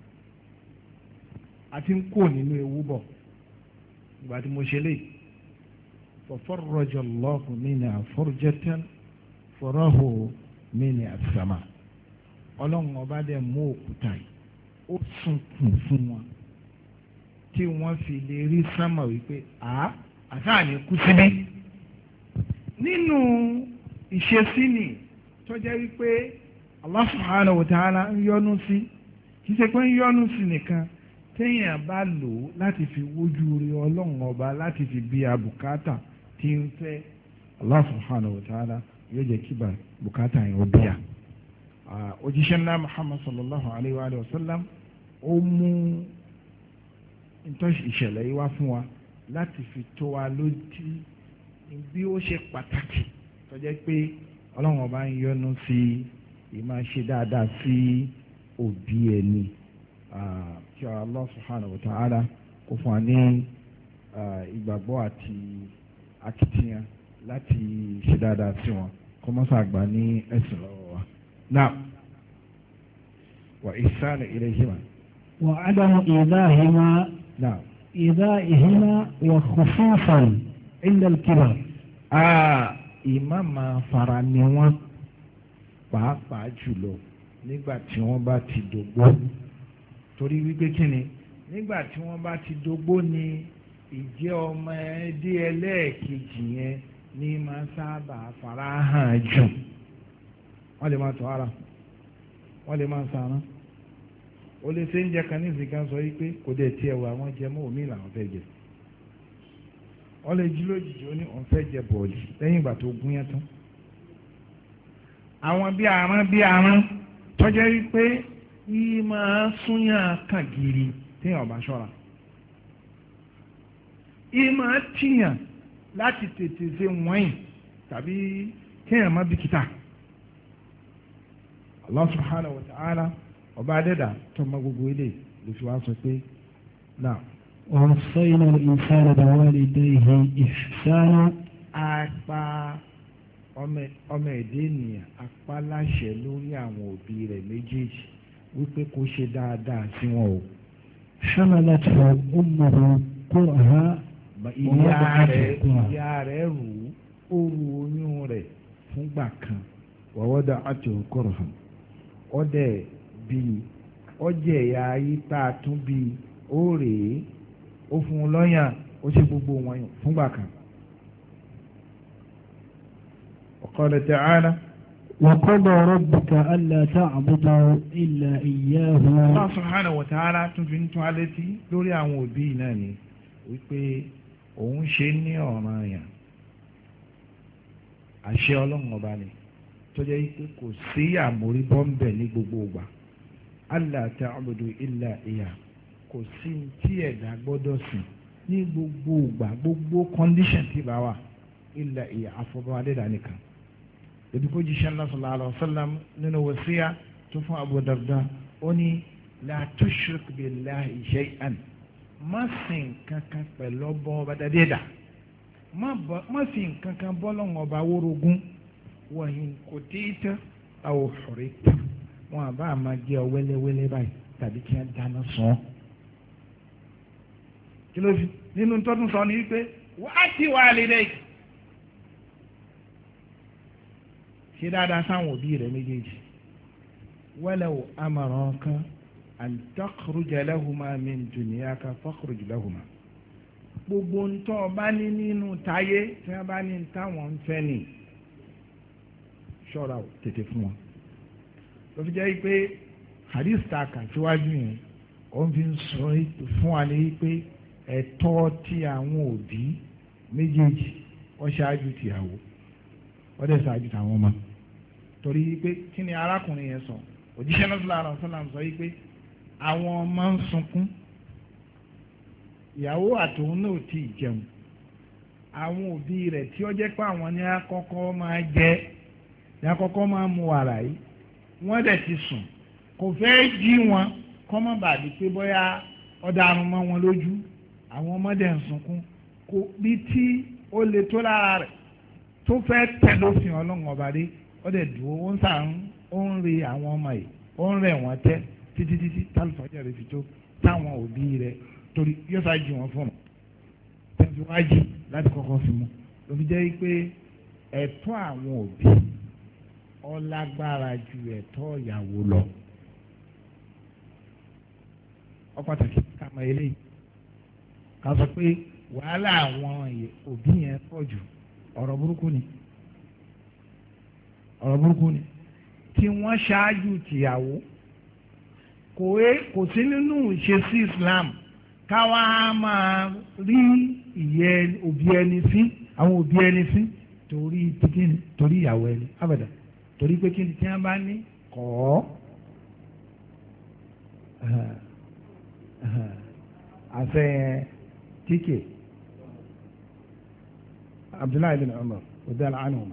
àti ń kó nínú ewu bọ̀ ìgbà tí mo ṣe lè fafarraja Allahu minha furjatan farahu minha as-sama ọlọ́run ọba dẹ̀ mú òkúta yìí ó sunkún fún wọn tí wọ́n fi lè rí sánmà wípé a àtàní kú síbí nínú ìṣesí ni tó jẹ́ wípé Allah subhanahu wa ta'ala ń yọ́nú sí kì í ṣe pé ń yọ́nú sí nìkan téèyàn bá lò ó láti fi wójú rí ọlọ́run ọba láti fi bí abùkátà tí ń fẹ́ Allah subhanahu wa ta'ala yóò jẹ́ kí bùkátà yẹn ó bíyà. òjíṣẹ́ ńlá Muhammad sallallahu alayhi wa sallam ó mú ìṣẹ̀lẹ̀ yìí wá fún wa láti fi tó wa lójú bí ó ṣe pàtàkì tó jẹ́ pé ọlọ́run ọba ń yọ́nú sí ìmáa ṣe dáadáa sí òbí ẹni kí Allah subhanahu wa ta'ala kó fún wa ní ìgbàgbọ́ àti akitiyan láti ṣe dáadáa sí wọn kó mọ́ sàgbà ní ẹ̀sìn lọ́wọ́ wa. náà wà ihsan ilayhima. wà á dáhùn ìdáhìmá. náà. ìdáhìmá wà khufufan inda al-kibar. ìmá máa fara ni wọ́n pàápàá jùlọ nígbà tí wọ́n bá ti dògbó torí wípé kí ni nígbà tí wọ́n bá ti dògbó ni ìjẹ́ ọmọ ẹdí ẹlẹ́ẹ̀kejì yẹn ní máa sábà fara hàn jù wọ́n lè máa tọ́ ara wọ́n lè máa sànà ó lè ṣe ń jẹ kan ní ìsìnká sọ wípé kò dé tiẹ̀ wà wọ́n jẹ mọ́ omi làwọn fẹ́ jẹ wọ́n lè jí lójijì ó ní òun fẹ́ jẹ bọ̀ọ̀lì lẹ́yìn ìgbà tó gún yẹn tán àwọn bí aràn bí aràn tọ́jẹ́ wípé yìí máa súnyàn kàn gírí téèyàn bá ṣọ́ra yìí máa tìyàn láti tètè ṣe wọ́nyìn tàbí kéèyàn má bìkítà Allah subhanahu wa ta'ala ọba adẹ́dà tó ma gbogbo ilé lè fi wá sọ pé náà. ووصينا الإنسان بوالديه إحسانا. apá ọmọ ẹ̀dẹ́ ènìyàn apá láṣẹ lórí àwọn òbí rẹ̀ méjèèjì wípé kó ṣe dáadáa sí wọn o. حملته أمه كرها ìyá rẹ̀ ìyá rẹ̀ rù ó ru oyún rẹ̀ fúngbà kan ووضعته كرها ọdẹ bíi ọjẹ ẹ̀yà ayé tá a tún bíi ó rèé ó fún un lọ́yàn ó ṣe gbogbo wọn fúngbà kan. وقال تعالى وقضى ربك ألا تعبدوا إلا إياه. Allah subhanahu wa ta'ala tún fi ń tún alẹ́ tí lórí àwọn òbí náà ni wípé òun ṣe ní ọ̀ranyàn àṣẹ ọlọ́run ọba ni tó jẹ́ wípé kò sí àmórí bọ́m̀bẹ̀ ní gbogbo ìgbà alla ta'budu illa iya kò sí tí ẹ̀dá gbọ́dọ̀ sìn ní gbogbo ìgbà gbogbo condition tí bá wà illa iya àfọwọ́ adéda nìkan. ebi kó jíṣẹ́ ńlá sallallahu alaihi wasallam nínú wasiya tó fún Abu Darda ó ní la tushrik billahi shay'an má sìn kankan pẹ̀lú ọba ọba dáadéda má sìn kankan bọ́lọ́wọ́ ọba wórogún wọ̀nyí kò téètà àwọn ọ̀rẹ́ tà wọn àbá àmà jẹ́ ọ wẹ́lẹ́wẹ́lẹ́ báyìí tàbí kí wọ́n dáná sàn. kí ló fi nínú tọ́tún sọ ni wípé wà á ti wà lédè ṣe dáadáa sáwọn òbí rẹ̀ méjèèjì walaw amaraka an takhruja lahuma min dunyaka fakhruj lahuma gbogbo ntọ́ ọba ní nínú táyé tí wọ́n bá ní táwọn ń fẹ́ nìyí ṣọ́ra ò tètè fún wọn ló fi jẹ́ pé hadith ta kà síwájú yẹn ó fi ń sọ fún wa ní pé ẹ̀tọ́ tí àwọn òbí méjèèjì wọ́n ṣáájú tìyàwó wọ́n dẹ̀ ṣáájú tàwọn ọmọ torí pé kí ni arákùnrin yẹn sọ òjíṣẹ́ náà sallallahu alaihi wasallam sọ pé àwọn ọmọ ń sunkún ìyàwó àtòun náà ti jẹun àwọn òbí rẹ̀ tí ó jẹ́ pé àwọn ní àkọ́kọ́ máa jẹ́ ní àkọ́kọ́ máa mu wàrà yìí wọ́n dẹ̀ ti sùn kò fẹ́ jí wọn kọ́ mọ́ bàdí pé bóyá ọ̀daràn mọ́ wọn lójú àwọn ọmọdé ń sunkún kò bí tí ó lè tó lára rẹ̀ tó fẹ́ tẹ̀ lófin ọlọ́run ọba dé ó dẹ̀ dùn ó ń sàn ó ń re àwọn ọmọ yìí ó ń rẹ̀ wọ́n tẹ́ títí títí tálùfájà rẹ̀ fi tó táwọn òbí rẹ̀ torí yóò sá jí wọn fún un tẹ̀síwájú láti kọ́kọ́ fi mú ló fi jẹ́ pé ẹ̀tọ́ àwọn òbí ó lágbára ju ẹ̀tọ́ ìyàwó lọ ó pàtàkì ká mọ̀ eléyìí ká sọ pé wàhálà àwọn òbí yẹn pọ̀ jù ọ̀rọ̀ burúkú ni ọ̀rọ̀ burúkú ni tí wọ́n ṣáájú tìyàwó kò é kò sí nínú ìṣesí Islam káwa máa rí ìyẹ́ òbí ẹni sí àwọn òbí ẹni sí torí kíni torí ìyàwó ẹni abàdà torí pé kíni tí wọ́n bá ní kọ́ àṣẹ tíkè Abdullahi bin Umar ọ̀dàlá ànàmà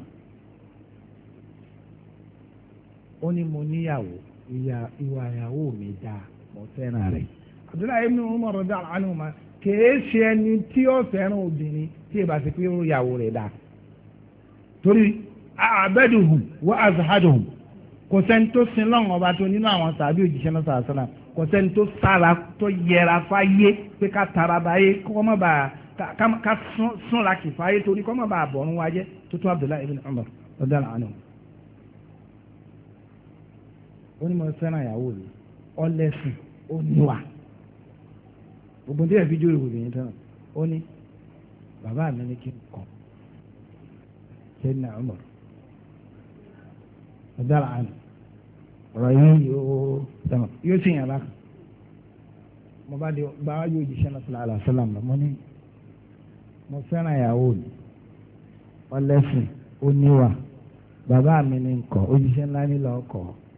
ó ní mo níyàwó ìwà ìyàwó mi dáa mo fẹ́ràn rẹ̀ Abdullahi bin Umar ọ̀dàlá ànàmà kìí ṣe ẹni tí ó fẹ́ràn obìnrin tí ìbá ti pé ìyàwó rẹ̀ dáa torí àbẹ́dùhùn wọ́n azahaduhùn kò sẹ́ni tó sin lọ́wọ́ ọba tó nínú àwọn sàbí òjíṣẹ́ náà sàásánà kò sẹ́ni tó sára tó yẹra fáyé pé ká tara báyé kọ́ mọ́ bàa ká súnra kì fáyé torí kọ́ mọ́ bàa bọ̀rún wájẹ́ tó tó Abdullahi ibn Umar radiyallahu anhu. ó ní mo fẹ́ràn ìyàwó rẹ̀ ọlẹ́sìn ó níwà gbogbo tí ẹ̀ fi jó ìwòlè yẹn tán ó ní bàbá mi ní kí n kọ́ Sayyidina Umar radiyallahu anhu ọ̀rọ̀ yìí yóò sẹ́wọ̀n yóò sì yàn lákàn mo bá di gbàgbọ́ yóò jíṣẹ́ náà sallallahu alaihi wasallam mo ní mo fẹ́ràn ìyàwó mi ọlẹ́sìn ó níwà bàbá mi ní nkọ́ òjíṣẹ́ ńlá nílò ọkọ̀